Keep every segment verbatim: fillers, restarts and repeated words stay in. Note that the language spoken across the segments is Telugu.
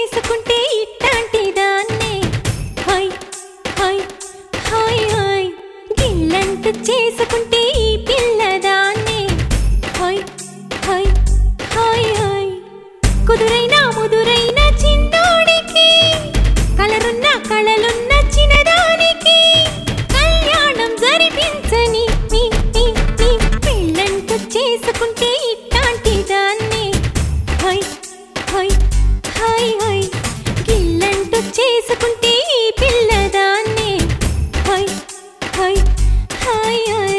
చేసుకుంటే ఇట్టాంటి దాన్నే హై హై హై హై గిల్లంటూ చేసుకుంటే ఈ పిల్లదాన్నే హై హై హై హై కుదురైన ముదురైన చిన్నోడికి కలరున్న కళలున్న చిన్నదానికి కళ్యాణం జరిపించని నీ నీ నీ పెళ్ళంటూ చేసుకుంటే ఇట్టాంటి దాన్నే హై హై హై హై గిల్లంటూ చేసుకుంటే ఈ పిల్లదాన్నే హై హై హై హై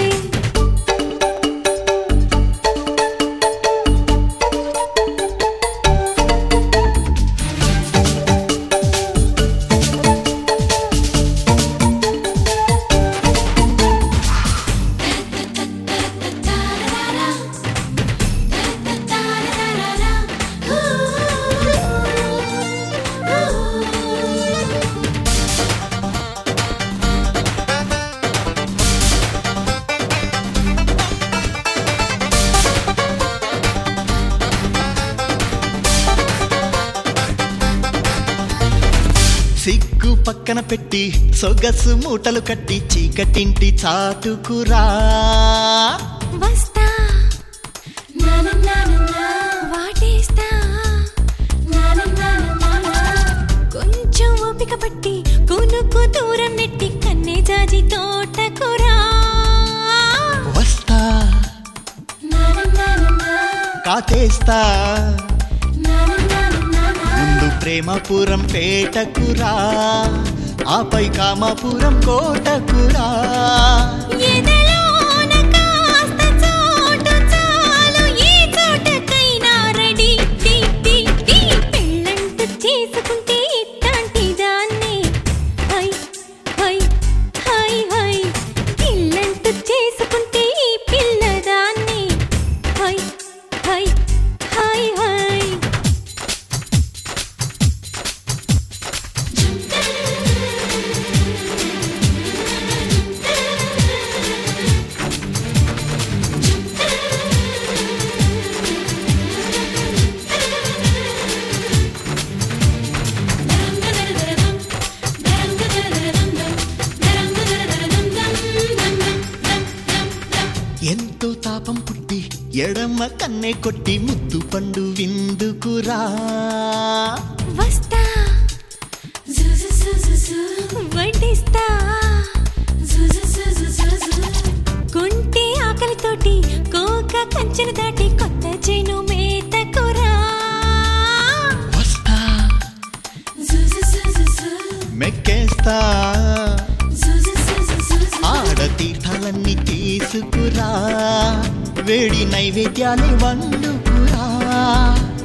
సిగ్గు పక్కన పెట్టి సొగసు మూటలు కట్టి చీకటింటి చాటుకురా వస్తా నానా నానా వాటేస్తా నానా నానా కొంచెం ఓపిక పట్టి కొనుక్కు దూరం నెట్టి కన్నే జాజి తోటకురా వస్తా నానా నానా కాటేస్తా నానా నానా ముందు ప్రేమపురం పేటకురా ఆపై కామాపురం కోటకురా ఎదలోన కాస్త చోటు చాలు ఏ చోటకైనా రెడీ టీ టీ టీ పెళ్ళంటూ చేసుకుంటే ఇట్టాంటి దాన్నే హై హై హై హై గిల్లంటూ చేసుకుంటే ఈ పిల్లదాన్నే హై హై హై హై ఎంతో తాపం పుట్టి ఎడమ కన్నే కొట్టి ముద్దు పండు విందుకురా వస్తా జుజు జుజు జు వడ్డిస్తా జుజు జుజు జుజు కొంటే ఆకలితోటి కోక కంచెను దాటి కొత్త చేను మేతకురా వస్తా జుజు జుజు జు మెక్కేస్తా జుజు జుజు జుజు ఆడ తీర్థాలన్నీ తీసుకురా వేడి నైవేద్యాలు వండుకురా